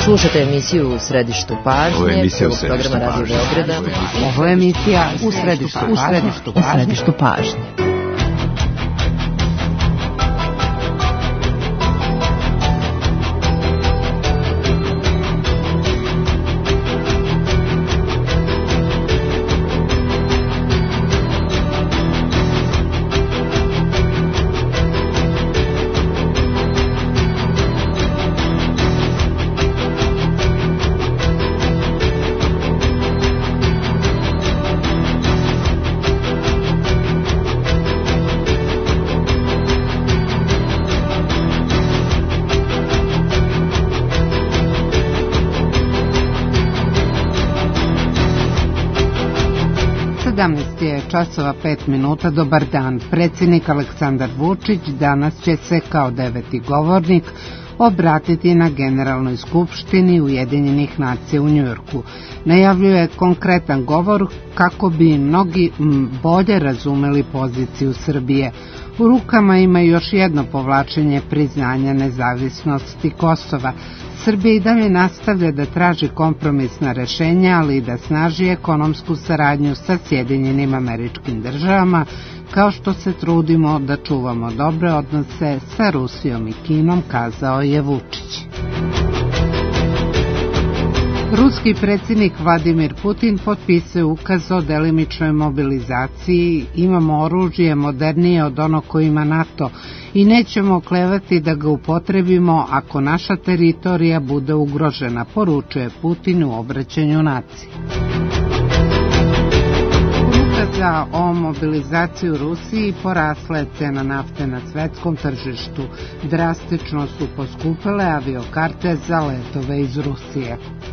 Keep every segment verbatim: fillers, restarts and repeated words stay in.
Slušate emisiju U središtu pažnje, Ovo je emisija U središtu programa Radio Beograda. Ovo je emisija U središtu pažnje. U središtu pažnje. sedamnaest je časova pet minuta, dobar dan. Predsjednik Aleksandar Vučić danas će se kao deveti govornik obratiti na Generalnoj skupštini Ujedinjenih nacija u Njujorku. Najavljuje konkretan govor kako bi mnogi bolje razumeli poziciju Srbije. U rukama ima još jedno povlačenje priznanja nezavisnosti Kosova. Srbija i dalje nastavlja da traži kompromisna rešenja, ali i da snaži ekonomsku saradnju sa Sjedinjenim Američkim Državama, kao što se trudimo da čuvamo dobre odnose sa Rusijom i Kinom, kazao je Vučić. Ruski predsjednik Vladimir Putin potpisao ukaz o delimičnoj mobilizaciji. Imamo oružje modernije od onog koje ima NATO i nećemo oklevati da ga upotrebimo ako naša teritorija bude ugrožena, poručuje Putin u obraćanju naciji. Ukaza o mobilizaciji u Rusiji porasla je cena nafte na svetskom tržištu. Drastično su poskupele aviokarte za letove iz Rusije.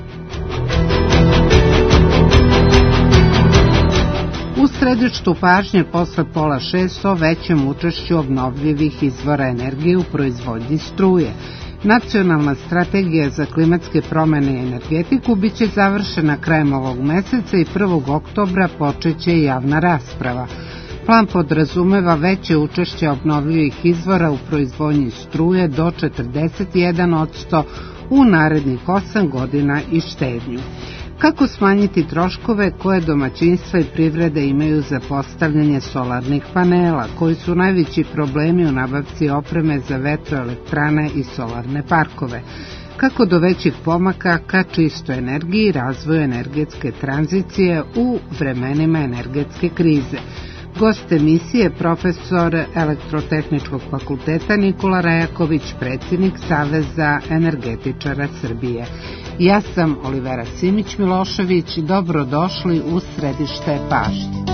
U središtu pažnje posle pola šest o većem učešću obnovljivih izvora energije u proizvodnji struje. Nacionalna strategija za klimatske promjene i energetiku biće završena krajem ovog meseca i prvog oktobra počeće javna rasprava. Plan podrazumeva veće učešće obnovljivih izvora u proizvodnji struje do četrdeset jedan posto u narednih osam godina i štednju. Kako smanjiti troškove koje domaćinstva i privrede imaju za postavljanje solarnih panela, koji su najveći problemi u nabavci opreme za vetroelektrane i solarne parkove? Kako do većih pomaka ka čistoj energiji i razvoju energetske tranzicije u vremenima energetske krize? Gost emisije profesor Elektrotehničkog fakulteta Nikola Rajaković, predsjednik Saveza energetičara Srbije. Ja sam Olivera Simić-Milošević, dobrodošli u središte pažnje.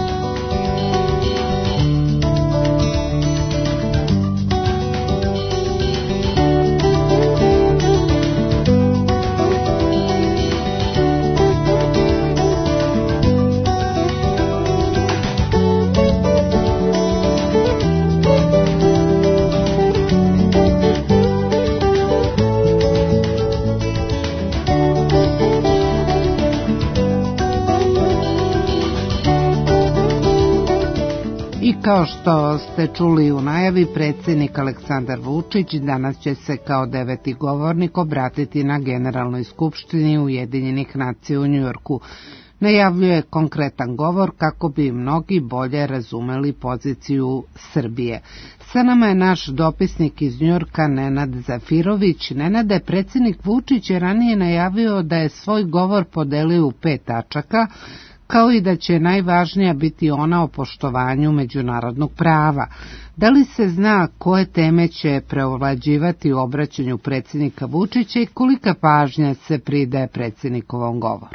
Kao što ste čuli u najavi, predsjednik Aleksandar Vučić danas će se kao deveti govornik obratiti na Generalnoj skupštini Ujedinjenih nacija u Njujorku. Najavljuje konkretan govor kako bi mnogi bolje razumeli poziciju Srbije. Sa nama je naš dopisnik iz Njujorka Nenad Zafirović. Nenade, predsjednik Vučić je ranije najavio da je svoj govor podelio u pet tačaka, kao i da će najvažnija biti ona o poštovanju međunarodnog prava. Da li se zna koje teme će preovlađivati u obraćanju predsjednika Vučića i kolika pažnja se pridaje predsjednikovom govoru?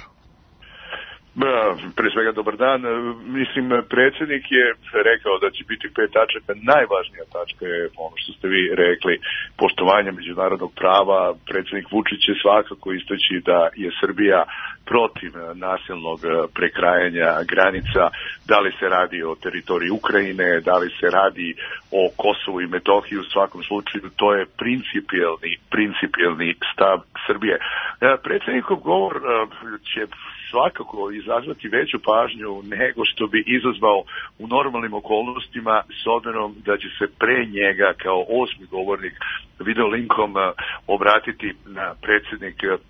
Pre svega dobar dan. Mislim, predsjednik je rekao da će biti pet tačaka. Najvažnija tačka je ono što ste vi rekli, poštovanje međunarodnog prava. Predsjednik Vučić je svakako istaći da je Srbija protiv nasilnog prekrajanja granica, da li se radi o teritoriji Ukrajine, da li se radi o Kosovu i Metohiji, u svakom slučaju to je principijelni, principijelni stav Srbije. Predsjednikov govor će svakako izazvati veću pažnju nego što bi izazvao u normalnim okolnostima, s obzirom da će se pre njega kao osmi govornik video linkom obratiti na predsjednik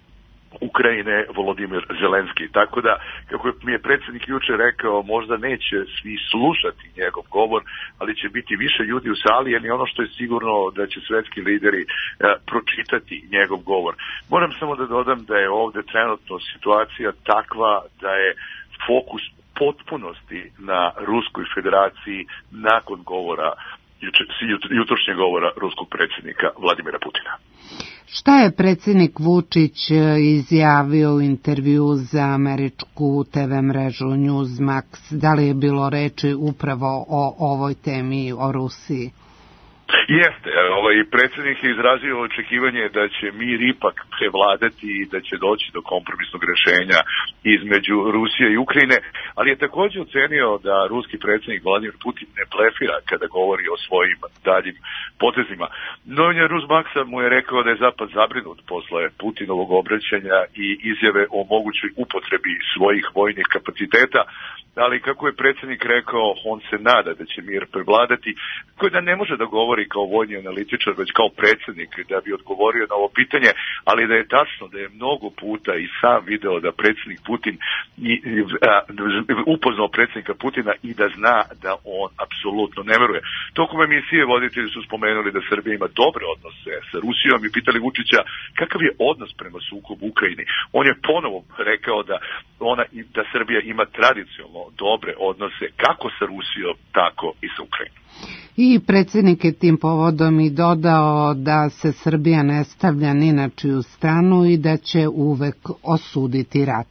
Ukrajine Volodimir Zelenski. Tako da, kako mi je predsjednik juče rekao, možda neće svi slušati njegov govor, ali će biti više ljudi u sali, jer je ono što je sigurno da će svetski lideri e, pročitati njegov govor. Moram samo da dodam da je ovde trenutno situacija takva da je fokus potpunosti na Ruskoj federaciji nakon govora, jutrošnjeg govora ruskog predsjednika Vladimira Putina. Šta je predsjednik Vučić izjavio u intervju za američku te ve mrežu Newsmax? Da li je bilo reči upravo o ovoj temi, o Rusiji? Jeste, ovaj predsjednik je izrazio očekivanje da će mir ipak prevladati i da će doći do kompromisnog rješenja između Rusije i Ukrajine, ali je također ocenio da ruski predsjednik Vladimir Putin ne blefira kada govori o svojim daljim potezima. Novinar Newsmaxa mu je rekao da je Zapad zabrinut posle Putinovog obraćanja i izjave o mogućoj upotrebi svojih vojnih kapaciteta, ali kako je predsjednik rekao, on se nada da će mir prevladati, koji da ne može da govori kao vojni analitičar, već kao predsjednik da bi odgovorio na ovo pitanje, ali da je tačno da je mnogo puta i sam video da predsjednik Putin i, a, upoznao predsjednika Putina i da zna da on apsolutno ne veruje. Tokom emisije voditelji su spomenuli da Srbija ima dobre odnose sa Rusijom i pitali Vučića kakav je odnos prema sukobu u Ukrajini. On je ponovo rekao da ona da Srbija ima tradicionalno dobre odnose kako sa Rusijom, tako i sa Ukrajinom. I predsjednik je tim povodom i dodao da se Srbija ne stavlja ni na čiju stranu i da će uvek osuditi rat.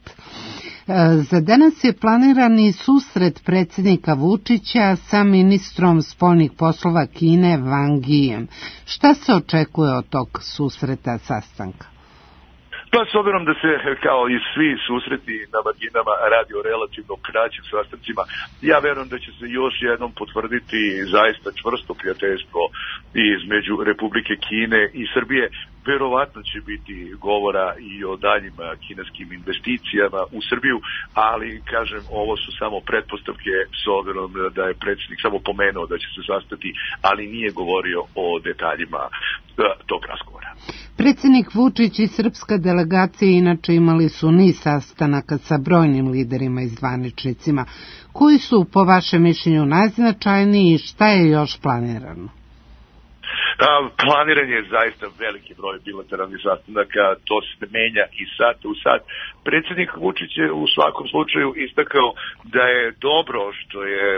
Za danas je planirani susret predsjednika Vučića sa ministrom spoljnih poslova Kine Wang Yijem. Šta se očekuje od tog susreta, sastanka? Pa s obzirom da se kao i svi susreti na marginama radi o relativno kraćim sastancima, ja verujem da će se još jednom potvrditi zaista čvrsto prijateljstvo između Republike Kine i Srbije. Verovatno će biti govora i o daljim kineskim investicijama u Srbiju, ali kažem, ovo su samo pretpostavke s obzirom da je predsjednik samo pomenuo da će se sastati, ali nije govorio o detaljima tog razgovora. Predsjednik Vučić i srpska delegacija inače imali su niz sastanaka sa brojnim liderima i zvaničnicima. Koji su po vašem mišljenju najznačajniji i šta je još planirano? A, planiran je zaista veliki broj bilateralnih sastanaka, to se menja i sad u sad. Predsjednik Vučić je u svakom slučaju istakao da je dobro što je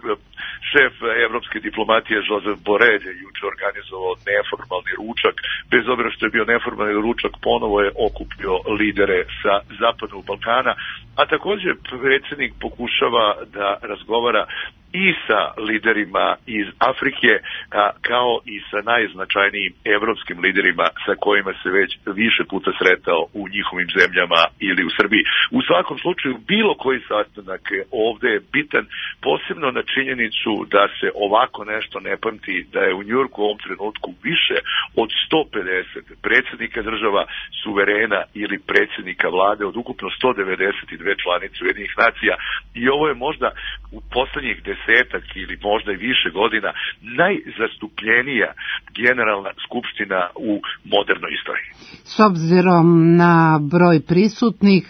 šef evropske diplomatije Josep Borrell juče organizovao neformalni ručak. Bez obzira što je bio neformalni ručak, ponovo je okupio lidere sa Zapadnog Balkana, a također predsjednik pokušava da razgovara i sa liderima iz Afrike, a, kao i sa najznačajnijim evropskim liderima sa kojima se već više puta sretao u njihovim zemljama ili u Srbiji. U svakom slučaju, bilo koji sastanak ovde je bitan, posebno na činjenicu da se ovako nešto ne pamti, da je u Njujorku u ovom trenutku više od sto pedeset predsjednika država, suverena ili predsjednika vlade od ukupno sto devedeset dve članice Ujedinjenih nacija, i ovo je možda u poslednjih desetak ili možda i više godina najzastupljenija generalna skupština u modernoj istoriji. S obzirom na broj prisutnih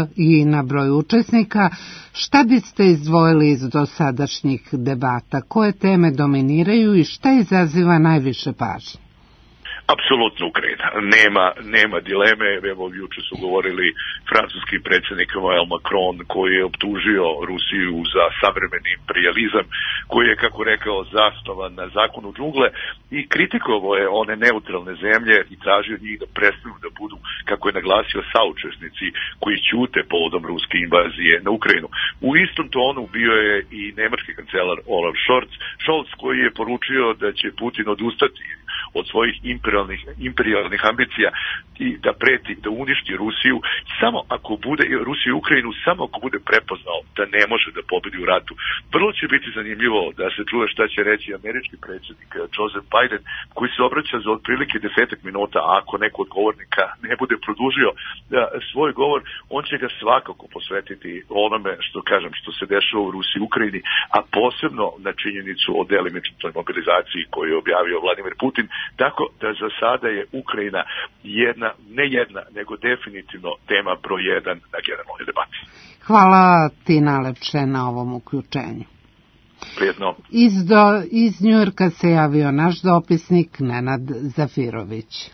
i na broj učesnika, šta biste izdvojili iz dosadašnjih debata? Koje teme dominiraju i šta izaziva najviše pažnje? Apsolutno Ukrajina. Nema, nema dileme. Evo, juče su govorili francuski predsjednik Emmanuel Macron, koji je optužio Rusiju za savremeni imperializam, koji je, kako rekao, zasnovan na zakonu džungle, i kritikovao je one neutralne zemlje i tražio njih da prestanu da budu, kako je naglasio, saučesnici koji ćute povodom ruske invazije na Ukrajinu. U istom tonu bio je i nemački kancelar Olaf Scholz, Scholz koji je poručio da će Putin odustati od svojih imperialnih, imperialnih ambicija i da preti, da uništi Rusiju, samo ako bude, Rusiju i Ukrajinu, samo ako bude prepoznao da ne može da pobedi u ratu. Vrlo će biti zanimljivo da se čuje šta će reći američki predsjednik Joseph Biden, koji se obraća za otprilike desetak minuta, a ako neko od govornika ne bude produžio da, svoj govor, on će ga svakako posvetiti onome što kažem, što se dešava u Rusiji i Ukrajini, a posebno na činjenicu o delimičnoj mobilizaciji koju je objavio Vladimir Putin, Tako da za sada je Ukrajina jedna, ne jedna, nego definitivno tema broj jedan na generalnoj debati. Hvala ti najlepše na ovom uključenju. Prijetno. Iz, do, iz Njujorka se javio naš dopisnik Nenad Zafirović.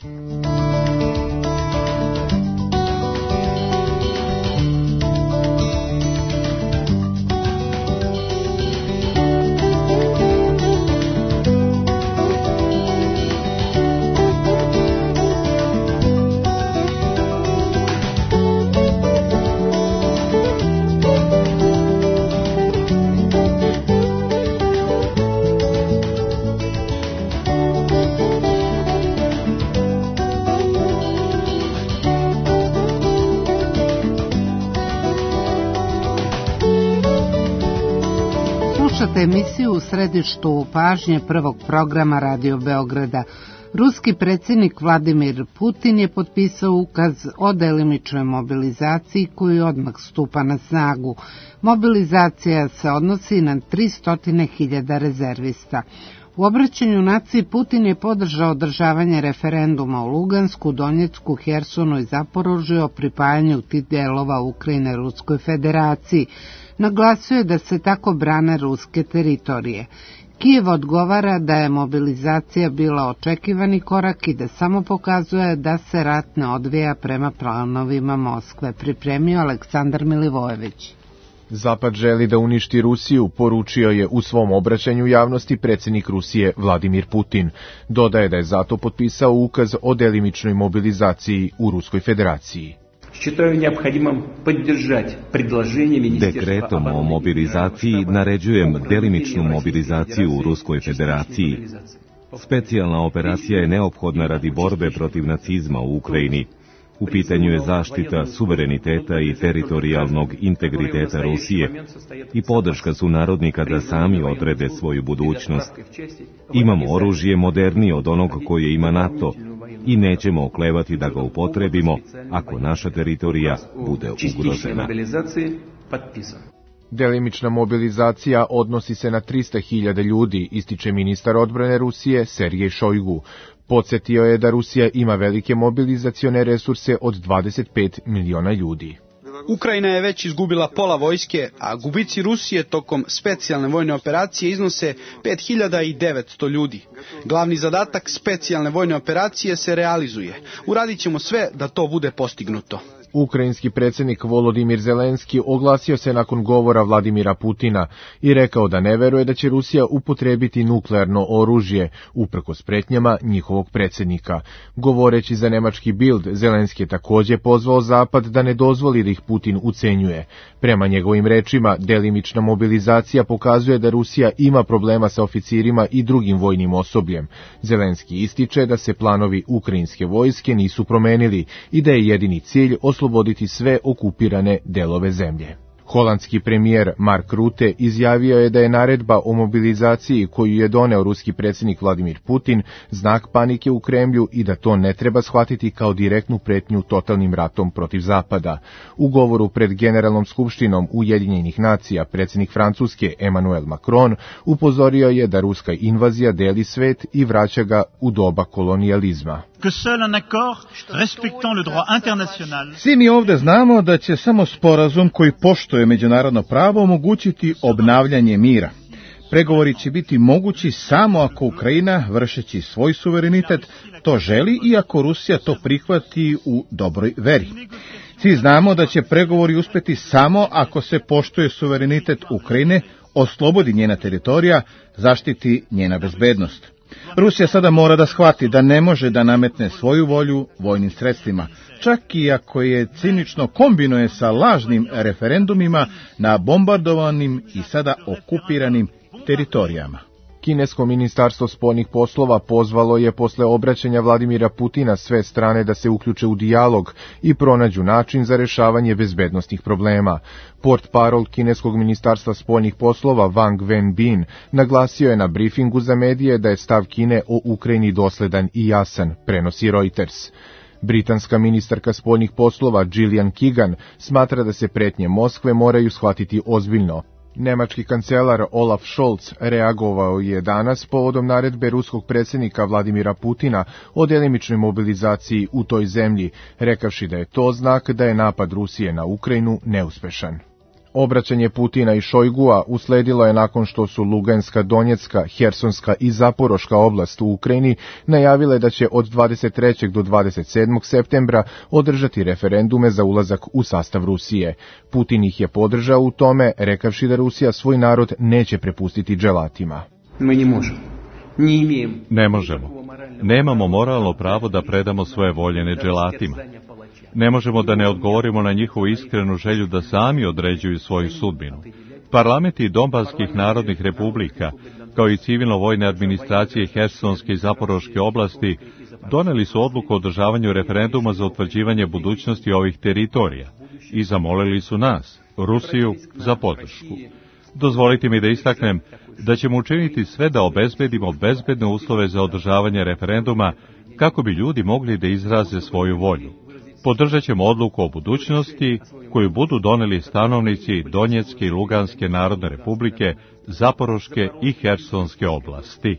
Slušate emisiju U središtu pažnje prvog programa Radio Beograda. Ruski predsjednik Vladimir Putin je potpisao ukaz o delimičnoj mobilizaciji koji odmah stupa na snagu. Mobilizacija se odnosi na tristo hiljada rezervista. U obraćanju naciji Putin je podržao održavanje referenduma u Lugansku, Donjecku, Hersonu i Zaporožju o pripajanju tih delova Ukrajine Ruskoj federaciji. Naglasio je da se tako brane ruske teritorije. Kijev odgovara da je mobilizacija bila očekivani korak i da samo pokazuje da se rat ne odvija prema planovima Moskve, pripremio Aleksandar Milivojević. Zapad želi da uništi Rusiju, poručio je u svom obraćanju javnosti predsjednik Rusije Vladimir Putin. Dodaje da je zato potpisao ukaz o delimičnoj mobilizaciji u Ruskoj federaciji. Dekretom o mobilizaciji naređujem delimičnu mobilizaciju u Ruskoj federaciji. Specijalna operacija je neophodna radi borbe protiv nacizma u Ukrajini. U pitanju je zaštita suvereniteta i teritorijalnog integriteta Rusije i podrška su narodnika da sami odrede svoju budućnost. Imamo oružje modernije od onog koje ima NATO i nećemo oklevati da ga upotrebimo ako naša teritorija bude ugrožena. Delimična mobilizacija odnosi se na tristo hiljada ljudi, ističe ministar odbrane Rusije Sergej Šojgu. Podsjetio je da Rusija ima velike mobilizacione resurse od dvadeset pet miliona ljudi. Ukrajina je već izgubila pola vojske, a gubici Rusije tokom specijalne vojne operacije iznose pet hiljada devetsto ljudi. Glavni zadatak specijalne vojne operacije se realizuje. Uradit ćemo sve da to bude postignuto. Ukrajinski predsjednik Volodimir Zelenski oglasio se nakon govora Vladimira Putina i rekao da ne veruje da će Rusija upotrebiti nuklearno oružje, uprkos pretnjama njihovog predsjednika. Govoreći za nemački Bild, Zelenski je također pozvao Zapad da ne dozvoli da ih Putin ucenjuje. Prema njegovim rečima, delimična mobilizacija pokazuje da Rusija ima problema sa oficirima i drugim vojnim osobljem. Zelenski ističe da se planovi ukrajinske vojske nisu promenili i da je jedini cilj osloboditi sve okupirane delove zemlje. Holandski premijer Mark Rutte izjavio je da je naredba o mobilizaciji koju je doneo ruski predsjednik Vladimir Putin znak panike u Kremlju i da to ne treba shvatiti kao direktnu pretnju totalnim ratom protiv Zapada. U govoru pred Generalnom skupštinom Ujedinjenih nacija predsjednik Francuske Emmanuel Macron upozorio je da ruska invazija deli svet i vraća ga u doba kolonijalizma. Svi mi ovdje znamo da će samo sporazum koji poštuje međunarodno pravo omogućiti obnavljanje mira. Pregovori će biti mogući samo ako Ukrajina, vršeći svoj suverenitet, to želi i ako Rusija to prihvati u dobroj veri. Svi znamo da će pregovori uspjeti samo ako se poštuje suverenitet Ukrajine, oslobodi njena teritorija, zaštiti njena bezbednost. Rusija sada mora da shvati da ne može da nametne svoju volju vojnim sredstvima, čak i ako je cinično kombinuje sa lažnim referendumima na bombardovanim i sada okupiranim teritorijama. Kinesko ministarstvo spoljnih poslova pozvalo je posle obraćanja Vladimira Putina sve strane da se uključe u dijalog i pronađu način za rešavanje bezbednosnih problema. Portparol Kineskog ministarstva spoljnih poslova Wang Wenbin naglasio je na brifingu za medije da je stav Kine o Ukrajini dosledan i jasan, prenosi Reuters. Britanska ministarka spoljnih poslova Gillian Keegan smatra da se pretnje Moskve moraju shvatiti ozbiljno. Nemački kancelar Olaf Scholz reagovao je danas povodom naredbe ruskog predsjednika Vladimira Putina o delimičnoj mobilizaciji u toj zemlji, rekavši da je to znak da je napad Rusije na Ukrajinu neuspešan. Obraćanje Putina i Šojgua usledilo je nakon što su Luganska, Donjecka, Hersonska i Zaporoška oblast u Ukrajini najavile da će od dvadeset trećeg do dvadeset sedmog septembra održati referendume za ulazak u sastav Rusije. Putin ih je podržao u tome, rekavši da Rusija svoj narod neće prepustiti dželatima. Ne možemo. Nemamo moralno pravo da predamo svoje voljene dželatima. Ne možemo da ne odgovorimo na njihovu iskrenu želju da sami određuju svoju sudbinu. Parlamenti Donbaskih narodnih republika, kao i civilno-vojne administracije Hersonske i Zaporoške oblasti, doneli su odluku o održavanju referenduma za utvrđivanje budućnosti ovih teritorija i zamolili su nas, Rusiju, za podršku. Dozvolite mi da istaknem da ćemo učiniti sve da obezbedimo bezbedne uslove za održavanje referenduma kako bi ljudi mogli da izraze svoju volju. Podržat ćemo odluku o budućnosti koju budu doneli stanovnici Donjecke i Luganske narodne republike, Zaporoške i Hersonske oblasti.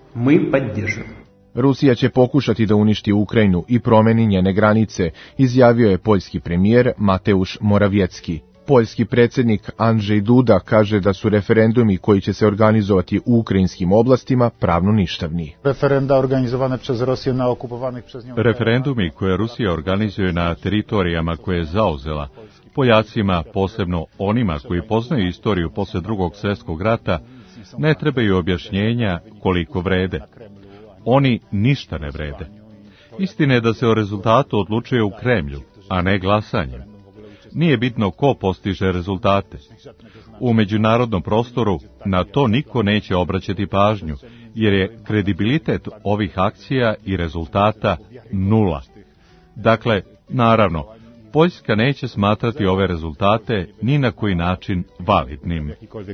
Rusija će pokušati da uništi Ukrajinu i promeni njene granice, izjavio je poljski premijer Mateusz Morawiecki. Poljski predsjednik Andrzej Duda kaže da su referendumi koji će se organizovati u ukrajinskim oblastima pravno ništavni. Referenda organizovane przez Rosję na okupowanych przez nią. Referendumi koje Rusija organizuje na teritorijama koje je zauzela, Poljacima, posebno onima koji poznaju istoriju posle drugog svjetskog rata, ne trebaju objašnjenja koliko vrede. Oni ništa ne vrede. Istina je da se o rezultatu odlučuje u Kremlju, a ne glasanjem. Nije bitno ko postiže rezultate. U međunarodnom prostoru na to niko neće obraćati pažnju, jer je kredibilitet ovih akcija i rezultata nula. Dakle, naravno, Poljska neće smatrati ove rezultate ni na koji način validnim.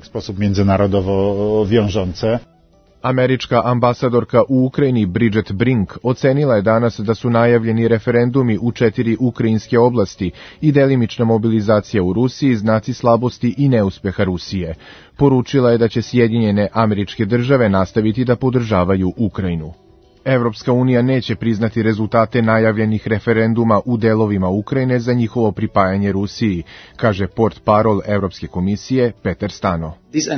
Američka ambasadorka u Ukrajini Bridget Brink ocenila je danas da su najavljeni referendumi u četiri ukrajinske oblasti i delimična mobilizacija u Rusiji znaci slabosti i neuspeha Rusije. Poručila je da će Sjedinjene Američke Države nastaviti da podržavaju Ukrajinu. Evropska unija neće priznati rezultate najavljenih referenduma u delovima Ukrajine za njihovo pripajanje Rusiji, kaže portparol Evropske komisije Peter Stano.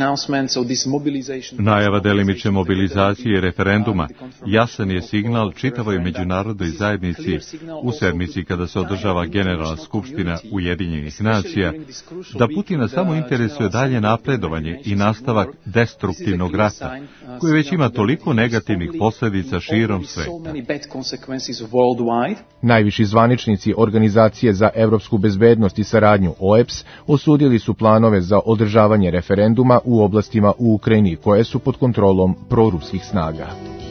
Najava delimične mobilizacije referenduma jasan je signal čitavoj međunarodnoj zajednici u sedmici kada se održava Generalna skupština Ujedinjenih nacija, da Putina samo interesuje dalje napredovanje i nastavak destruktivnog rata, koji već ima toliko negativnih posljedica širom sveta. Najviši zvaničnici Organizacije za evropsku bezbednost i saradnju O E P S osudili su planove za održavanje referenduma u oblastima u Ukrajini koje su pod kontrolom proruskih snaga.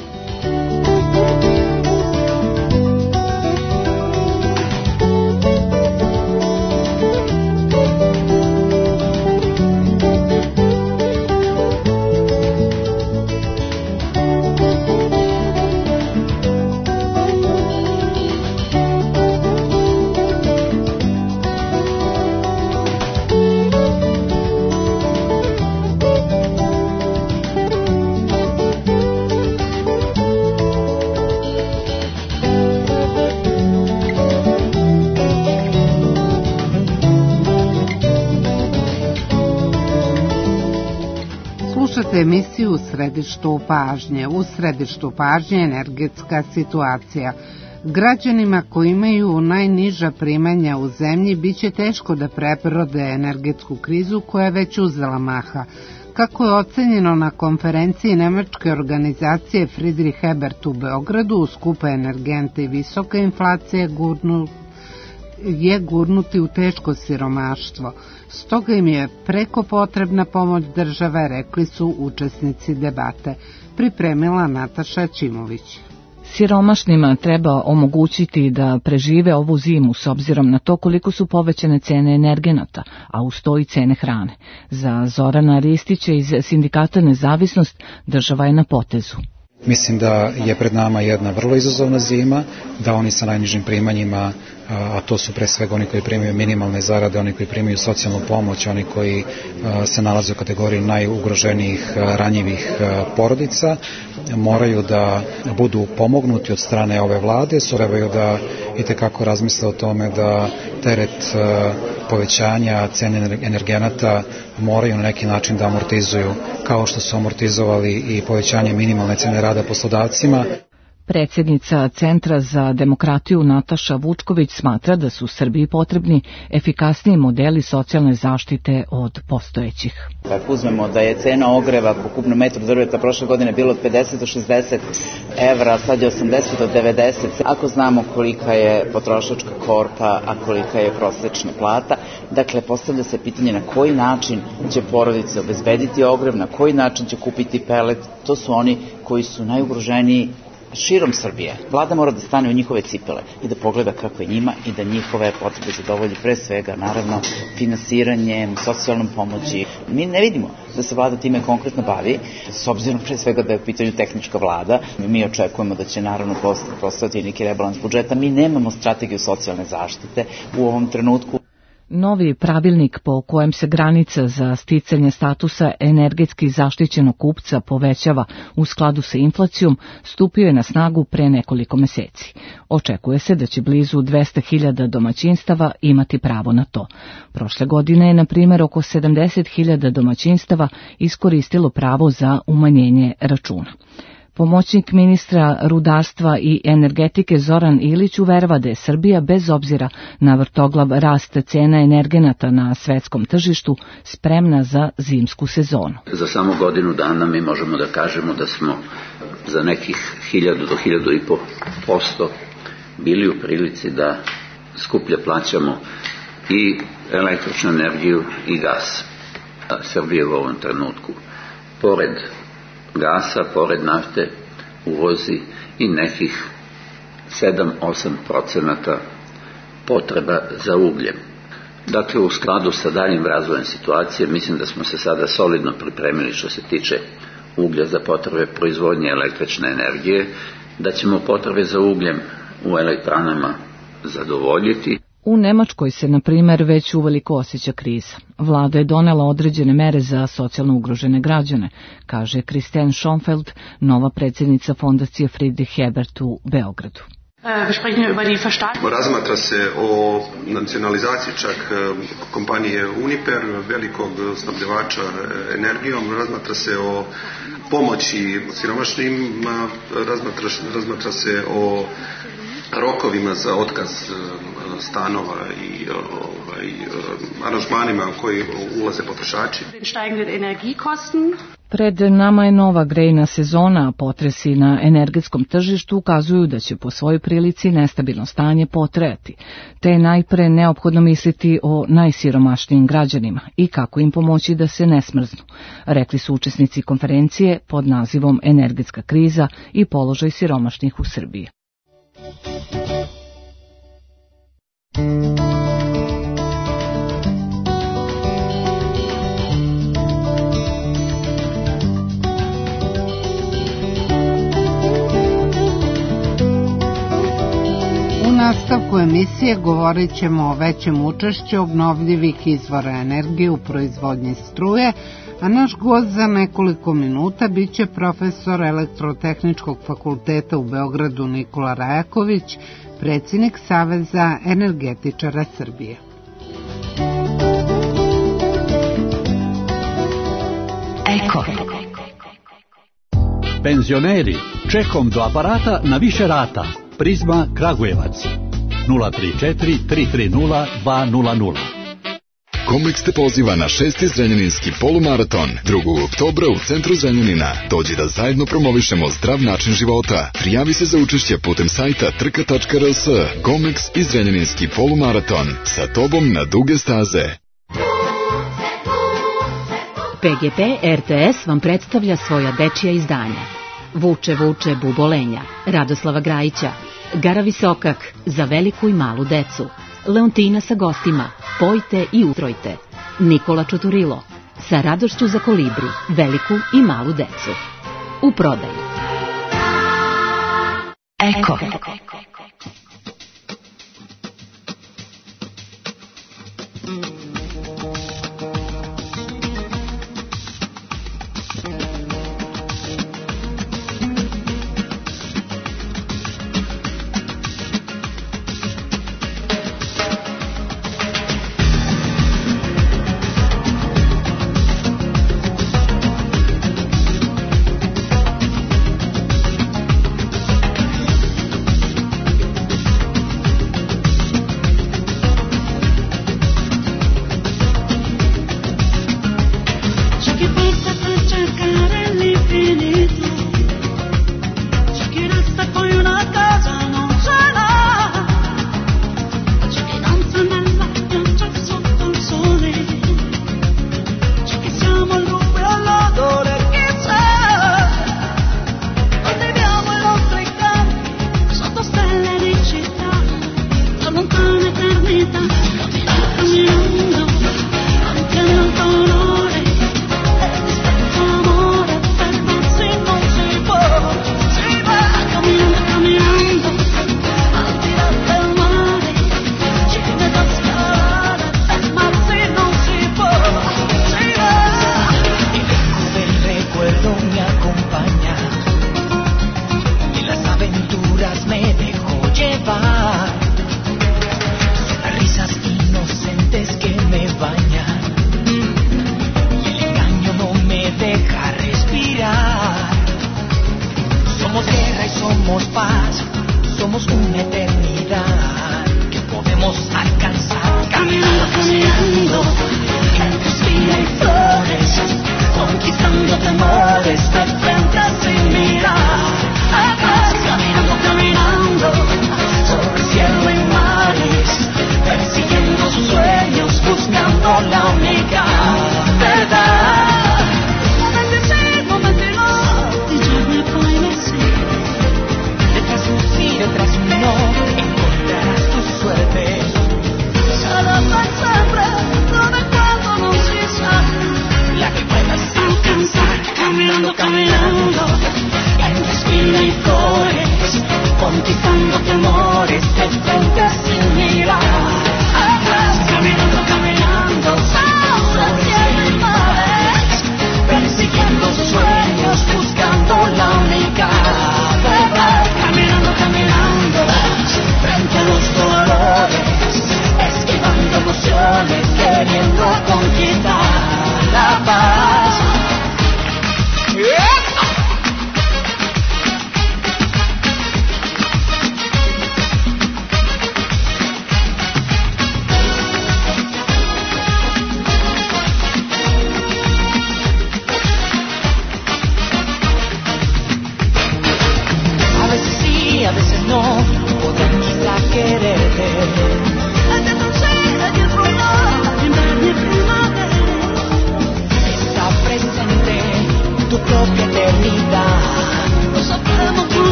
Slušate emisiju U središtu pažnje. U središtu pažnje energetska situacija. Građanima koji imaju najniža primanja u zemlji biće teško da prebrode energetsku krizu koja je već uzela maha. Kako je ocenjeno na konferenciji nemačke organizacije Friedrich Ebert u Beogradu, skupe energente i visoka inflacija gurnu je gurnuti u teško siromaštvo. Stoga im je preko potrebna pomoć države, rekli su učesnici debate. Pripremila Nataša Ćimović. Siromašnima treba omogućiti da prežive ovu zimu s obzirom na to koliko su povećane cene energenata, a uz to i cene hrane. Za Zorana Ristića iz Sindikata Nezavisnost država je na potezu. Mislim da je pred nama jedna vrlo izazovna zima, da oni sa najnižim primanjima, a to su pre svega oni koji primaju minimalne zarade, oni koji primaju socijalnu pomoć, oni koji se nalaze u kategoriji najugroženijih ranjivih porodica, moraju da budu pomognuti od strane ove vlade, trebaju da itekako razmisle o tome da teret povećanja cene energenata moraju na neki način da amortizuju, kao što su amortizovali i povećanje minimalne cene rada poslodavcima. Predsjednica Centra za demokratiju Nataša Vučković smatra da su Srbiji potrebni efikasniji modeli socijalne zaštite od postojećih. Ako uzmemo da je cena ogreva po kupnom metru drveta prošle godine bilo od pedeset do šezdeset evra, sad je osamdeset do devedeset, ako znamo kolika je potrošačka korpa, a kolika je prosječna plata, dakle postavlja se pitanje na koji način će porodice obezbediti ogrev, na koji način će kupiti pelet, to su oni koji su najugroženiji širom Srbije. Vlada mora da stane u njihove cipele i da pogleda kako je njima i da njihove potrebe zadovolji pre svega, naravno, finansiranjem, socijalnom pomoći. Mi ne vidimo da se vlada time konkretno bavi, s obzirom pre svega da je u pitanju tehnička vlada. Mi očekujemo da će naravno postati neki rebalans budžeta. Mi nemamo strategiju socijalne zaštite u ovom trenutku. Novi pravilnik po kojem se granica za sticanje statusa energetski zaštićenog kupca povećava u skladu sa inflacijom stupio je na snagu pre nekoliko meseci. Očekuje se da će blizu dvesta hiljada domaćinstava imati pravo na to. Prošle godine je, na primjer, oko sedamdeset hiljada domaćinstava iskoristilo pravo za umanjenje računa. Pomoćnik ministra rudarstva i energetike Zoran Ilić uverava da je Srbija, bez obzira na vrtoglav rast cena energenata na svetskom tržištu, spremna za zimsku sezonu. Za samo godinu dana mi možemo da kažemo da smo za nekih hiljadu do hiljadu i po posto bili u prilici da skuplje plaćamo i električnu energiju i gas. Srbija u ovom trenutku, pored gasa, pored nafte, uvozi i nekih sedam do osam procenata potreba za ugljem. Dakle, u skladu sa daljim razvojem situacije, mislim da smo se sada solidno pripremili što se tiče uglja za potrebe proizvodnje električne energije, da ćemo potrebe za ugljem u elektranama zadovoljiti. U Nemačkoj se, na primjer, već uveliko osjeća kriza. Vlada je donela određene mere za socijalno ugrožene građane, kaže Christiane Schonfeld, nova predsjednica fondacije Friedrich Ebert u Beogradu. Razmatra se o nacionalizaciji čak kompanije Uniper, velikog snabdevača energijom, razmatra se o pomoći siromašnim, razmatra, razmatra se o rokovima za otkaz stanova i ovaj, aranžmanima u koji ulaze potrošači. Pred nama je nova grejna sezona, a potresi na energetskom tržištu ukazuju da će po svojoj prilici nestabilno stanje potrajati, te je najpre neophodno misliti o najsiromašnijim građanima i kako im pomoći da se ne smrznu, rekli su učesnici konferencije pod nazivom Energetska kriza i položaj siromašnih u Srbiji. U nastavku emisije govorit ćemo o većem učešću obnovljivih izvora energije u proizvodnji struje, a naš gost za nekoliko minuta bit će profesor Elektrotehničkog fakulteta u Beogradu Nikola Rajaković, predsjednik Saveza energetičara Srbije. Eko. Penzioneri, čekom do aparata na više rata. Prizma Kragujevac nula tri četiri tri tri nula dva nula nula. Komeks te poziva na šesti Zrenjaninski polumaraton drugog oktobra u centru Zrenjanina. Dođi da zajedno promovišemo zdrav način života. Prijavi se za učešće putem sajta trka tačka r s. Komeks i Zrenjaninski polumaraton. Sa tobom na duge staze. P G P R T S vam predstavlja svoja dečija izdanja. Vuče, vuče, bubolenja, Radoslava Grajića, Gara Visokak, za veliku i malu decu, Leontina sa gostima, Pojte i utrojte, Nikola Čoturilo, sa radošću za kolibri, veliku i malu decu. U prodaju. Eko.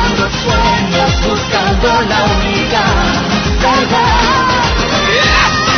La única verdad.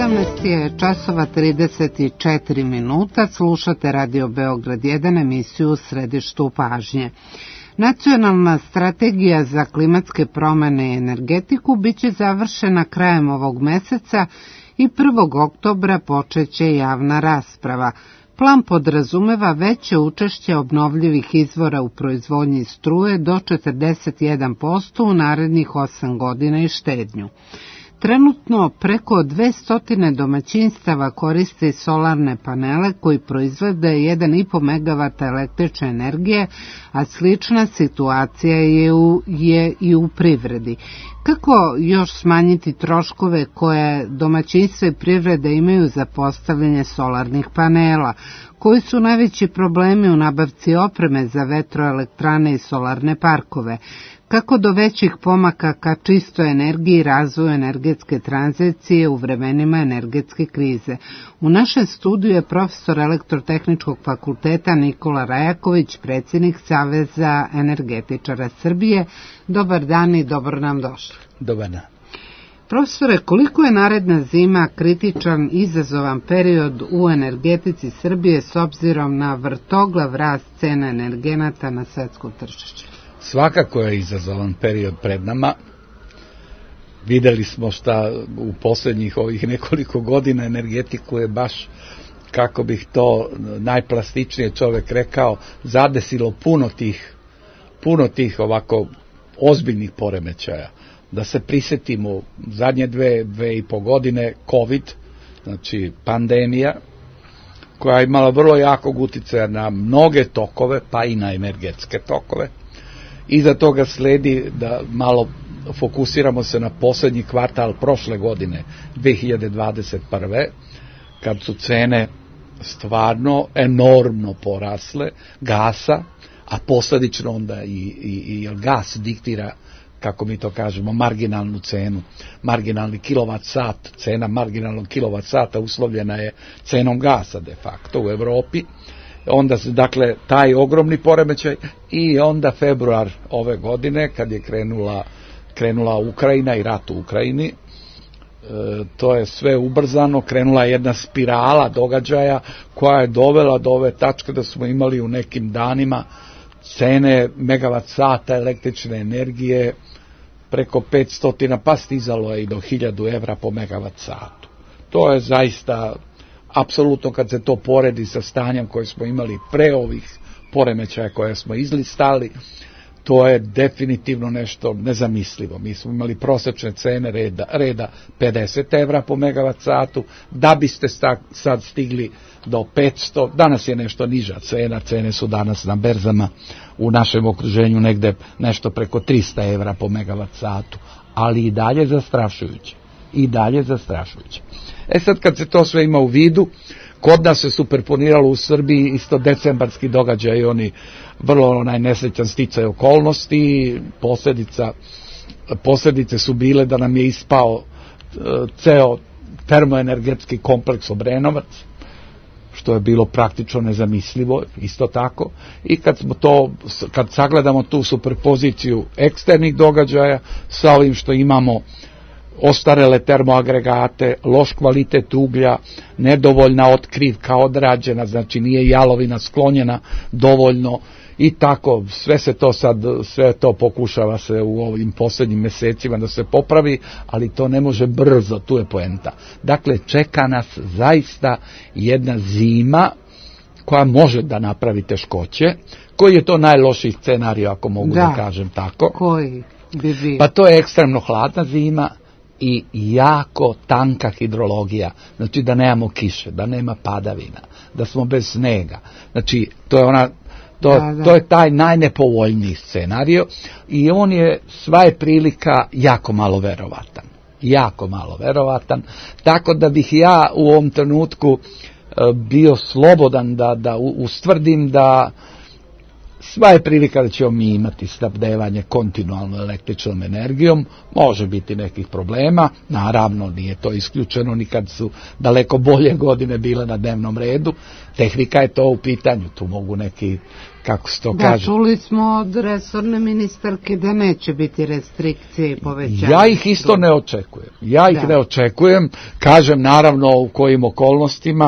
sedamnaest je časova trideset četiri minuta, slušate Radio Beograd jedan, emisiju U središtu pažnje. Nacionalna strategija za klimatske promene i energetiku biće završena krajem ovog meseca i prvog oktobra počeće javna rasprava. Plan podrazumeva veće učešće obnovljivih izvora u proizvodnji struje do četrdeset jedan posto u narednih osam godina i štednju. Trenutno preko dvesta domaćinstava koriste solarne panele koji proizvode jedan i po megavata električne energije, a slična situacija je, u, je i u privredi. Kako još smanjiti troškove koje domaćinstva i privrede imaju za postavljanje solarnih panela? Koji su najveći problemi u nabavci opreme za vetroelektrane i solarne parkove? Kako do većih pomaka ka čistoj energiji i razvoju energetske tranzicije u vremenima energetske krize? U našem studiju je profesor Elektrotehničkog fakulteta Nikola Rajaković, predsjednik Saveza energetičara Srbije. Dobar dan i dobro nam došli. Dobar dan. Profesore, koliko je naredna zima kritičan, izazovan period u energetici Srbije s obzirom na vrtoglav rast cena energenata na svetskom tržištu? Svakako je izazovan period pred nama. Videli smo šta u posljednjih ovih nekoliko godina energetiku je baš, kako bih to najplastičnije čovjek rekao, zadesilo puno tih, puno tih ovako ozbiljnih poremećaja. Da se prisjetimo zadnje dve, dve i po godine COVID, znači pandemija, koja je imala vrlo jakog utjecaja na mnoge tokove, pa i na energetske tokove. Iza toga sledi da malo fokusiramo se na posljednji kvartal prošle godine, dve hiljade dvadeset prve. kad su cene stvarno enormno porasle gasa, a posljedično onda i, i, i gas diktira, kako mi to kažemo, marginalnu cenu. Marginalni kilovat sat, cena marginalnog kilovat sata uslovljena je cenom gasa de facto u Europi. Onda se, dakle, taj ogromni poremećaj i onda februar ove godine, kad je krenula, krenula Ukrajina i rat u Ukrajini, e, to je sve ubrzano, krenula jedna spirala događaja koja je dovela do ove tačke da smo imali u nekim danima cene megavat sata električne energije preko petsto, pa stizalo je i do hiljadu evra po megavat satu. To je zaista, apsolutno kad se to poredi sa stanjem koje smo imali pre ovih poremećaja koje smo izlistali, to je definitivno nešto nezamislivo. Mi smo imali prosječne cene reda, reda pedeset evra po megavat satu, da biste sad stigli do petsto, danas je nešto niža cena, cene su danas na berzama u našem okruženju negde nešto preko trista evra po megavat satu, ali i dalje zastrašujuće. I dalje zastrašujuće. E sad kad se to sve ima u vidu, kod nas se superponiralo u Srbiji isto decembarski događaj, oni vrlo onaj nesrećan sticaj okolnosti, posljedica, posljedice su bile da nam je ispao e, ceo termoenergetski kompleks Obrenovac, što je bilo praktično nezamislivo, isto tako, i kad smo to, kad sagledamo tu superpoziciju eksternih događaja sa ovim što imamo, ostarele termoagregate, loš kvalitet uglja, nedovoljna otkrivka odrađena, znači nije jalovina sklonjena dovoljno i tako, sve se to sad, sve to pokušava se u ovim posljednjim mjesecima da se popravi, ali to ne može brzo, tu je poenta. Dakle, čeka nas zaista jedna zima koja može da napravi teškoće. Koji je to najlošiji scenarij, ako mogu da, da kažem tako? Koji bi bio? Pa to je ekstremno hladna zima i jako tanka hidrologija, znači da nemamo kiše, da nema padavina, da smo bez snega. Znači, to je ona To, da, da. to je taj najnepovoljniji scenario i on je, sva je prilika jako malo verovatan. Jako malo verovatan, tako da bih ja u ovom trenutku e, bio slobodan da, da ustvrdim da sva je prilika da ćemo mi imati snabdevanje kontinualno električnom energijom, može biti nekih problema, naravno nije to isključeno ni kad su daleko bolje godine bile na dnevnom redu, tehnika je to u pitanju, tu mogu neki kako se to da, kaže. Da, čuli smo od resorne ministarke da neće biti restrikcije i povećanje. Ja ih isto ne očekujem. Ja ih da. ne očekujem, kažem naravno u kojim okolnostima.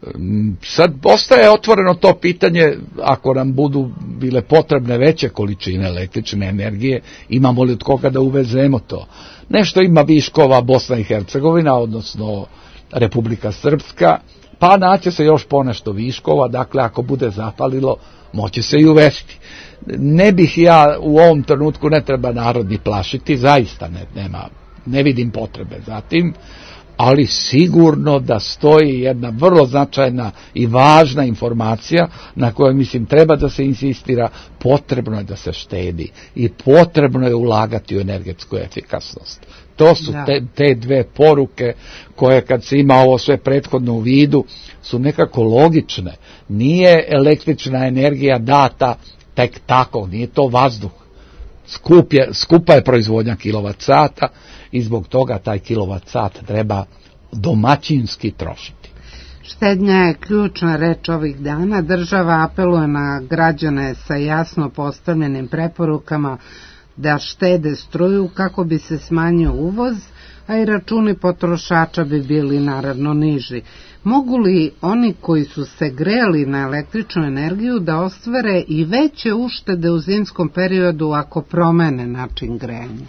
Sad ostaje otvoreno to pitanje, ako nam budu bile potrebne veće količine električne energije, imamo li od koga da uvezemo to. Nešto ima viškova Bosna i Hercegovina, odnosno Republika Srpska, pa naće se još ponešto viškova, dakle ako bude zapalilo, moće se i uvesti. Ne bih ja u ovom trenutku, ne treba narod ni plašiti, zaista ne, nema, ne vidim potrebe za tim, ali sigurno da stoji jedna vrlo značajna i važna informacija na kojoj mislim treba da se insistira, potrebno je da se štedi i potrebno je ulagati u energetsku efikasnost. To su te, te dve poruke koje kad se ima ovo sve prethodno u vidu su nekako logične. Nije električna energija data tek tako, nije to vazduh. Skup je, skupa je proizvodnja kilovat sata i zbog toga taj kilovat sat treba domaćinski trošiti. Štednja je ključna reč ovih dana. Država apeluje na građane sa jasno postavljenim preporukama da štede struju kako bi se smanjio uvoz, a i računi potrošača bi bili naravno niži. Mogu li oni koji su se grejali na električnu energiju da ostvare i veće uštede u zimskom periodu ako promene način grejanja?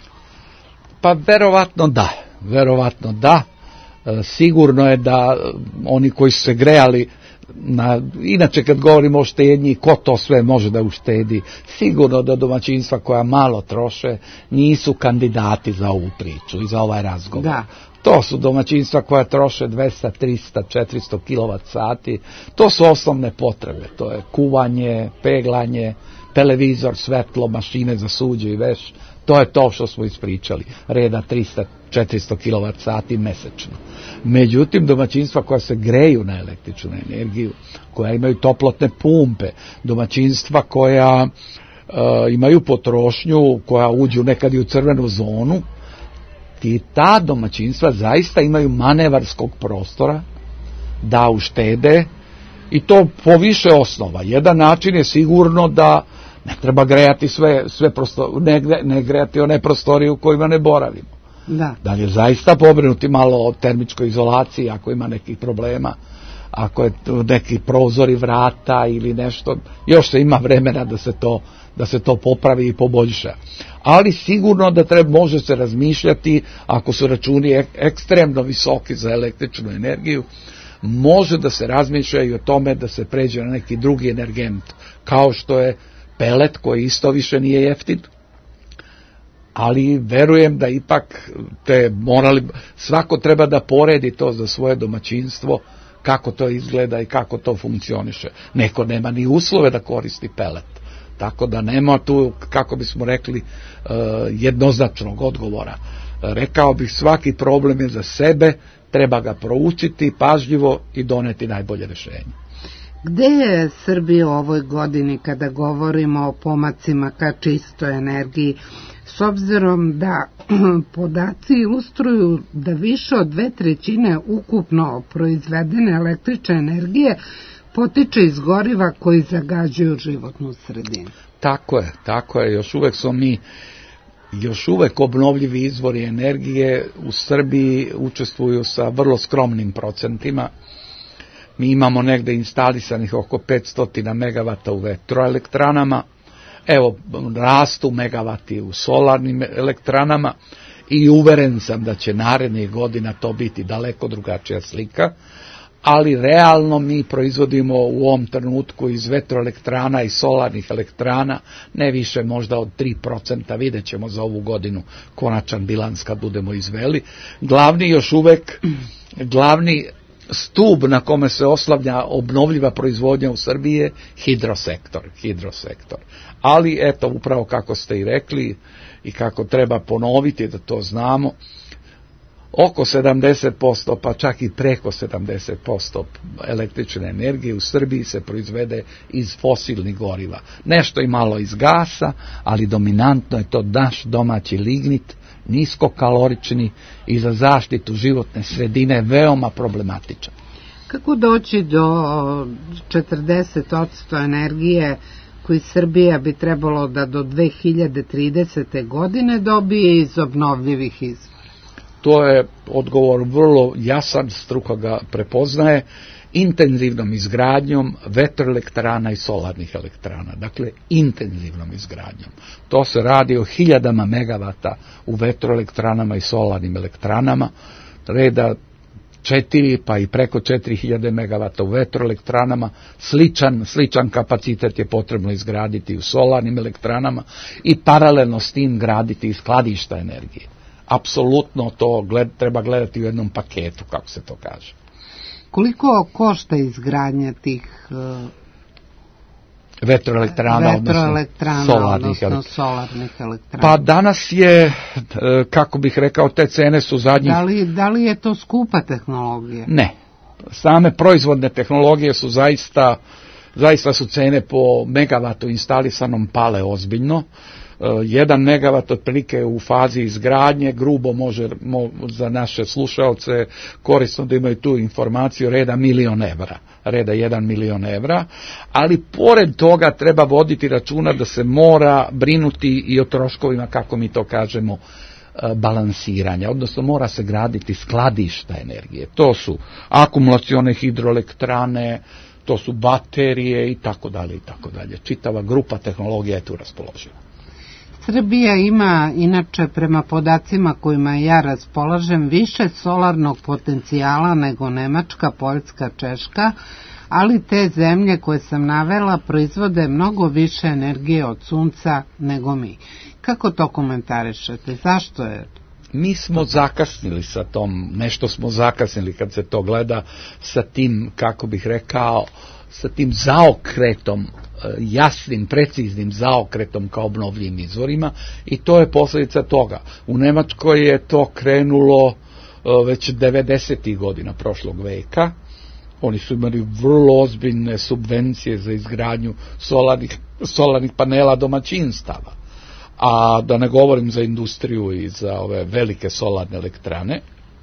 Pa verovatno da, verovatno da. E, sigurno je da oni koji su se grejali, na, inače kad govorimo o štednji, ko to sve može da uštedi, sigurno da domaćinstva koja malo troše nisu kandidati za ovu priču i za ovaj razgovor. Da. To su domaćinstva koja troše dvesta, trista, četiristo kilovat sati, to su osnovne potrebe, to je kuvanje, peglanje, televizor, svetlo, mašine za suđe i veš, to je to što smo ispričali, reda trista, četiristo kilovat sati mesečno. Međutim, domaćinstva koja se greju na električnu energiju, koja imaju toplotne pumpe, domaćinstva koja e, imaju potrošnju, koja uđu nekad i u crvenu zonu, i ta domaćinstva zaista imaju manevarskog prostora da uštede i to po više osnova. Jedan način je sigurno da ne treba grejati sve, sve prostor, ne, ne grejati one prostorije u kojima ne boravimo. Da. Da li je zaista pobrinuti malo o termičkoj izolaciji ako ima nekih problema, ako je neki prozori vrata ili nešto, još se ima vremena da se to, da se to popravi i poboljša. Ali sigurno da treba, može se razmišljati, ako su računi ek, ekstremno visoki za električnu energiju, može da se razmišlja i o tome da se pređe na neki drugi energent, kao što je pelet koji isto više nije jeftin. Ali verujem da ipak te morali, svako treba da poredi to za svoje domaćinstvo, kako to izgleda i kako to funkcioniše. Neko nema ni uslove da koristi pelet. Tako da nema tu, kako bismo rekli, jednoznačnog odgovora. Rekao bih, svaki problem je za sebe, treba ga proučiti pažljivo i doneti najbolje rješenje. Gde je Srbija u ovoj godini kada govorimo o pomacima ka čistoj energiji, s obzirom da podaci ilustruju da više od dve trećine ukupno proizvedene električne energije potiče iz goriva koji zagađuju životnu sredinu? Tako je, tako je. Još uvek smo mi, još uvek obnovljivi izvori energije u Srbiji učestvuju sa vrlo skromnim procentima. Mi imamo negde instalisanih oko petsto megavata u vetroelektranama, evo rastu megavati u solarnim elektranama i uveren sam da će narednih godina to biti daleko drugačija slika, ali realno mi proizvodimo u ovom trenutku iz vetroelektrana i solarnih elektrana ne više možda od tri procenta, vidjet ćemo za ovu godinu konačan bilans kad budemo izveli. Glavni još uvek, glavni stub na kome se oslavlja obnovljiva proizvodnja u Srbiji je hidrosektor, hidrosektor. Ali eto, upravo kako ste i rekli i kako treba ponoviti da to znamo, oko sedamdeset posto pa čak i preko sedamdeset posto električne energije u Srbiji se proizvede iz fosilnih goriva. Nešto i malo iz gasa, ali dominantno je to naš domaći lignit, niskokalorični i za zaštitu životne sredine veoma problematičan. Kako doći do četrdeset posto energije koji Srbija bi trebalo da do dve hiljade tridesete. godine dobije iz obnovljivih izvora? To je odgovor vrlo jasan, struka ga prepoznaje, intenzivnom izgradnjom vetroelektrana i solarnih elektrana. Dakle, intenzivnom izgradnjom. To se radi o hiljadama megavata u vetroelektranama i solarnim elektranama, reda četiri pa i preko četiri hiljade megavata u vetroelektranama, sličan, sličan kapacitet je potrebno izgraditi u solarnim elektranama i paralelno s tim graditi i skladišta energije. Apsolutno to gled, treba gledati u jednom paketu, kako se to kaže. Koliko košta izgradnja tih uh, vetroelektrana, vetroelektrana odnosno, solarnih, odnosno solarnih elektrana? Pa danas je, kako bih rekao, te cene su zadnjih... Da li, da li je to skupa tehnologija? Ne. Same proizvodne tehnologije su zaista, zaista su cene po megavatu instalisanom pale ozbiljno. Jedan megavat otprilike u fazi izgradnje, grubo može mo, za naše slušaoce korisno da imaju tu informaciju, reda milion evra, reda jedan milion evra, ali pored toga treba voditi računa da se mora brinuti i o troškovima, kako mi to kažemo, balansiranja, odnosno mora se graditi skladišta energije. To su akumulacione hidroelektrane, to su baterije i tako dalje i tako dalje. Čitava grupa tehnologija je tu raspoloživa. Srbija ima, inače, prema podacima kojima ja raspolažem, više solarnog potencijala nego Nemačka, Poljska, Češka, ali te zemlje koje sam navela proizvode mnogo više energije od sunca nego mi. Kako to komentarišete? Zašto je? Mi smo zakasnili sa tom, nešto smo zakasnili kad se to gleda, sa tim, kako bih rekao, sa tim zaokretom, jasnim, preciznim zaokretom kao obnovljivim izvorima, i to je posljedica toga. U Nemačkoj je to krenulo već devedesetih godina prošlog veka. Oni su imali vrlo ozbiljne subvencije za izgradnju solarnih, solarnih panela domaćinstava, a da ne govorim za industriju i za ove velike solarne elektrane.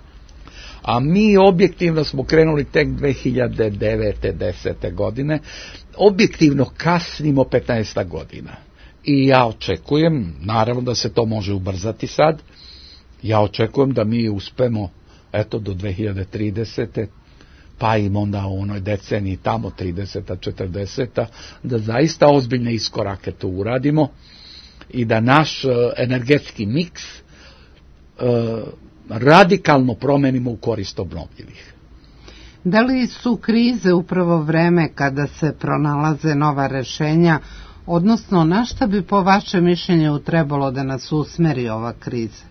A mi objektivno smo krenuli tek dve hiljade devete. desete. godine, objektivno kasnimo petnaest godina. I ja očekujem, naravno da se to može ubrzati sad, ja očekujem da mi uspemo, eto, do dve hiljade tridesete. pa im onda u onoj deceniji tamo trideseta. četrdeseta. da zaista ozbiljne iskorake to uradimo i da naš uh, energetski miks uh, radikalno promenimo u korist obnovljivih. Da li su krize upravo vreme kada se pronalaze nova rešenja, odnosno na šta bi po vašem mišljenju trebalo da nas usmeri ova kriza?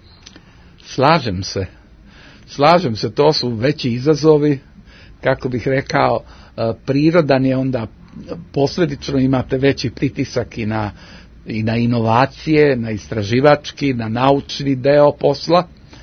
Slažem se. Slažem se, to su veći izazovi, kako bih rekao, prirodan je onda, posljedično imate veći pritisak i na, i na inovacije, na istraživački, na naučni deo posla.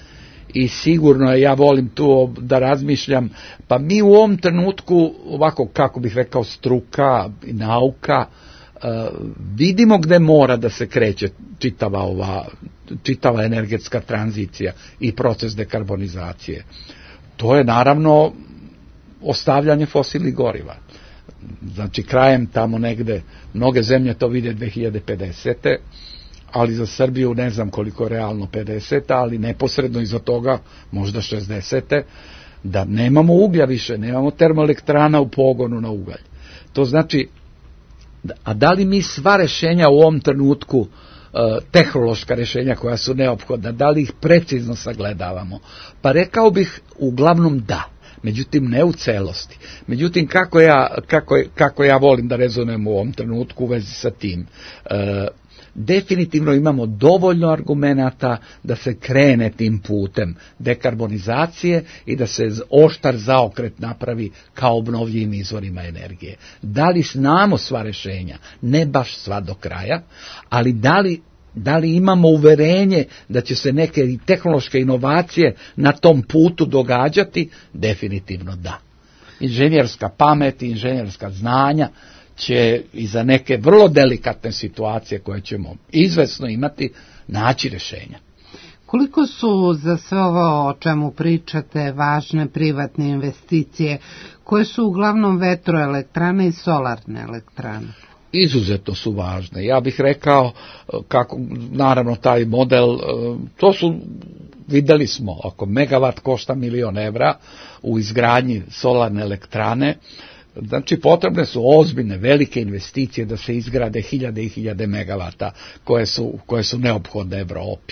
I sigurno je, ja volim tu da razmišljam, pa mi u ovom trenutku, ovako kako bih rekao, struka i nauka, uh, vidimo gde mora da se kreće čitava ova, čitava energetska tranzicija i proces dekarbonizacije. To je naravno ostavljanje fosilnih goriva. Znači krajem tamo negde, mnoge zemlje to vide dve hiljade pedesete. ali za Srbiju ne znam koliko realno pedeseta, ali neposredno iza toga možda šezdesete, da nemamo uglja više, nemamo termoelektrana u pogonu na ugalj. To znači, a da li mi sva rešenja u ovom trenutku, tehnološka rešenja koja su neophodna, da li ih precizno sagledavamo? Pa rekao bih uglavnom da, međutim ne u celosti. Međutim, kako ja, kako, kako ja volim da rezonujem u ovom trenutku u vezi sa tim, e, definitivno imamo dovoljno argumenata da se krene tim putem dekarbonizacije i da se oštar zaokret napravi kao obnovljivim izvorima energije. Da li znamo sva rešenja? Ne baš sva do kraja, ali da li, da li imamo uverenje da će se neke tehnološke inovacije na tom putu događati? Definitivno da. Inženjerska pamet i inženjerska znanja će i za neke vrlo delikatne situacije koje ćemo izvesno imati naći rešenja. Koliko su za sve ovo o čemu pričate važne privatne investicije, koje su uglavnom vetroelektrane i solarne elektrane? izuzetno su važne. Ja bih rekao, kako, naravno taj model, to su, vidjeli smo, ako megavat košta milion evra u izgradnji solarne elektrane, znači potrebne su ozbiljne, velike investicije da se izgrade hiljade i hiljade megavata koje su, koje su neophodne Europi.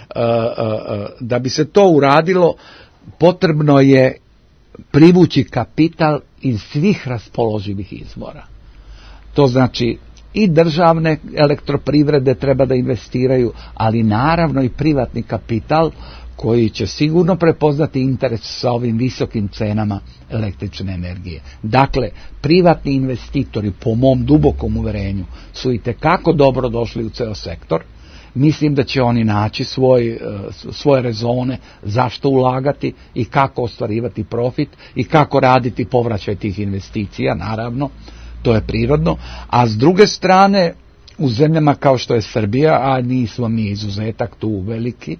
Da bi se to uradilo, potrebno je privući kapital iz svih raspoloživih izvora. To znači i državne elektroprivrede treba da investiraju, ali naravno i privatni kapital koji će sigurno prepoznati interes sa ovim visokim cenama električne energije. Dakle, privatni investitori, po mom dubokom uverenju, su itekako dobro došli u ceo sektor. Mislim da će oni naći svoj, svoje rezone zašto ulagati i kako ostvarivati profit i kako raditi povraćaj tih investicija, naravno, to je prirodno. A s druge strane, u zemljama kao što je Srbija, a nismo mi izuzetak tu veliki,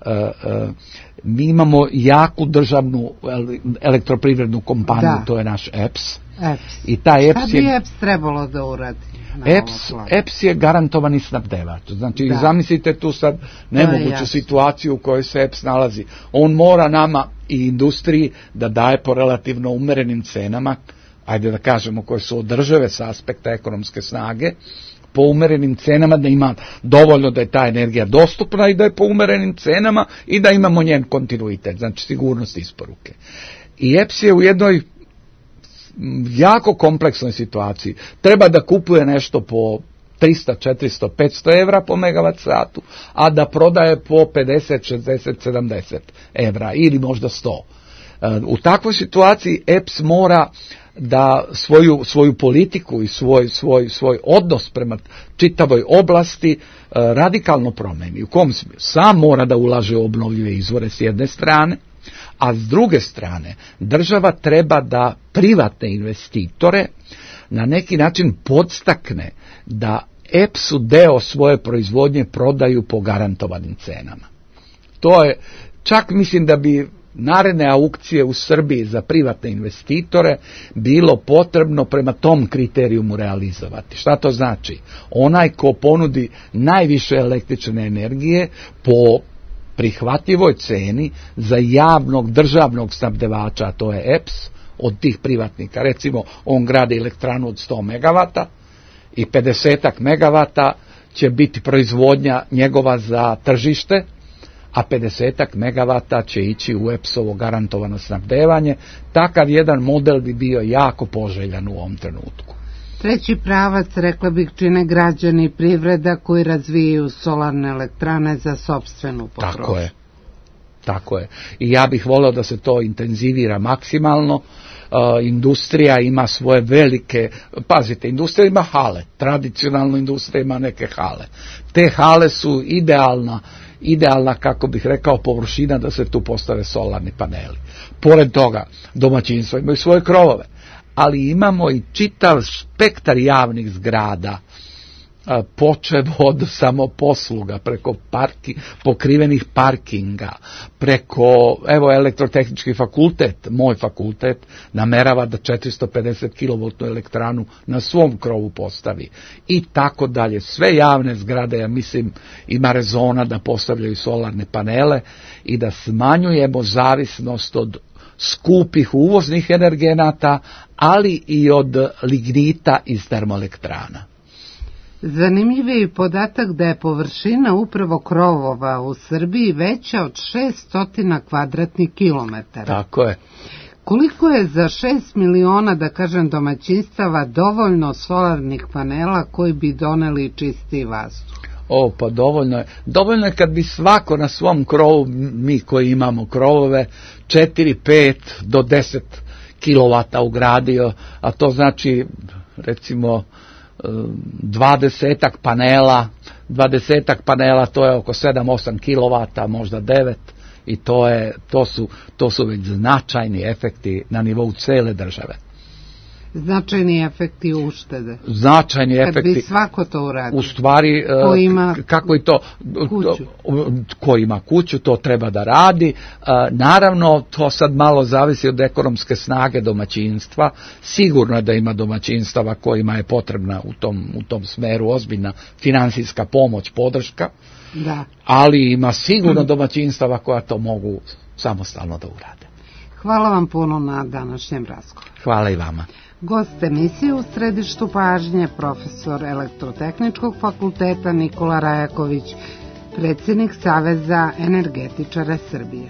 mi imamo jaku državnu elektroprivrednu kompaniju, da. To je naš E P S. E P S. I taj E P S Šta bi je... E P S trebalo da uradi? E P S, E P S je garantovani snabdevač. Znači, da. Zamislite tu sad nemoguću situaciju u kojoj se E P S nalazi. On mora nama i industriji da daje po relativno umerenim cenama, ajde da kažemo koje su održive sa aspekta ekonomske snage, po umerenim cenama, da ima dovoljno da je ta energija dostupna i da je po umerenim cenama i da imamo njen kontinuitet, znači sigurnost isporuke. I E P S je u jednoj jako kompleksnoj situaciji. Treba da kupuje nešto po tristo, četiristo, petsto evra po megavat satu, a da prodaje po pedeset, šezdeset, sedamdeset evra ili možda sto. U takvoj situaciji E P S mora da svoju, svoju politiku i svoj, svoj, svoj odnos prema čitavoj oblasti radikalno promeni. U kom smislu? Sam mora da ulaže u obnovljive izvore s jedne strane, a s druge strane država treba da privatne investitore na neki način podstakne da E P S-u deo svoje proizvodnje prodaju po garantovanim cenama. To je, čak mislim da bi naredne aukcije u Srbiji za privatne investitore bilo potrebno prema tom kriterijumu realizovati. Šta to znači? Onaj ko ponudi najviše električne energije po prihvatljivoj ceni za javnog državnog snabdevača, a to je E P S, od tih privatnika. Recimo, on gradi elektranu od sto megavata i pedeset megavata će biti proizvodnja njegova za tržište, a pedeset megavata će ići u E P S-ovo garantovano snabdevanje. Takav jedan model bi bio jako poželjan u ovom trenutku. Treći pravac, rekla bih, čine građani i privreda koji razvijaju solarne elektrane za sopstvenu potrošnju. Tako je. Tako je. I ja bih volio da se to intenzivira maksimalno. Uh, industrija ima svoje velike, pazite, industrija ima hale, tradicionalno industrija ima neke hale. Te hale su idealna, idealna, kako bih rekao, površina da se tu postave solarni paneli. Pored toga, domaćinstva imaju svoje krovove, ali imamo i čitav spektar javnih zgrada, počev od samoposluga, preko parki, pokrivenih parkinga, preko, evo, elektrotehnički fakultet, moj fakultet, namerava da četiristo pedeset kilovoltnu elektranu na svom krovu postavi. I tako dalje. Sve javne zgrade, ja mislim, ima rezona da postavljaju solarne panele i da smanjujemo zavisnost od skupih uvoznih energenata, ali i od lignita iz termoelektrana. Zanimljiv je i podatak da je površina upravo krovova u Srbiji veća od šessto kvadratnih kilometara. Tako je. Koliko je za šest miliona, da kažem, domaćinstava dovoljno solarnih panela koji bi doneli čistiji vazduh? O, pa dovoljno je. Dovoljno je kad bi svako na svom krovu, mi koji imamo krovove, četiri, pet do deset kilovata ugradio, a to znači, recimo, dvadesetak panela, dvadesetak panela, to je oko sedam osam kilovata, možda devet, i to je, to su, to su već značajni efekti na nivou cele države. Značajni efekti uštede. Značajni efekti. Kad bi svako to uradio. U stvari, ko ima kako je to, kuću. Ko ima kuću, to treba da radi. Naravno, to sad malo zavisi od ekonomske snage domaćinstva. Sigurno je da ima domaćinstava kojima je potrebna u tom, u tom smeru ozbiljna finansijska pomoć, podrška. Da. Ali ima sigurno domaćinstava koja to mogu samostalno da urade. Hvala vam puno na današnjem razgovoru. Hvala i vama. Gost emisije u središtu pažnje, profesor Elektrotehničkog fakulteta Nikola Rajaković, predsjednik Saveza energetičara Srbije.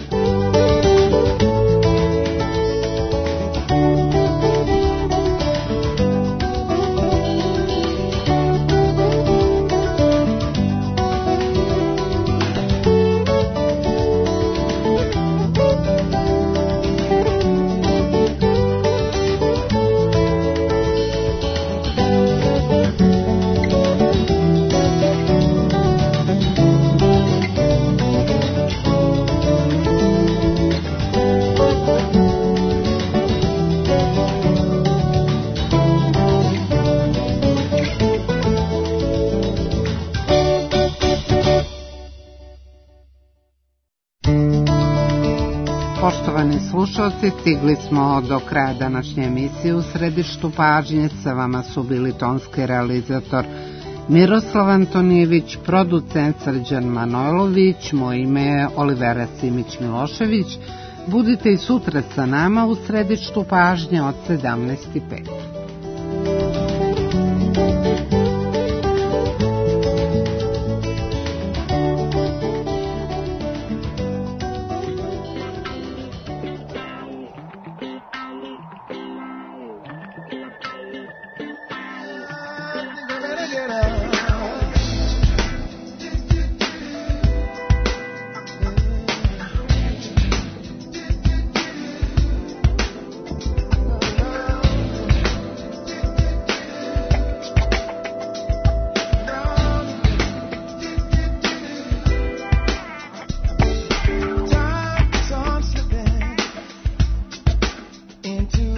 Poštovani slušalci, stigli smo do kraja današnje emisije u središtu pažnje. Sa vama su bili tonski realizator Miroslav Antonijević, producent Srđan Manojlović, moje ime je Olivera Simić-Milošević. Budite i sutra sa nama u središtu pažnje od sedamnaest i pet. Into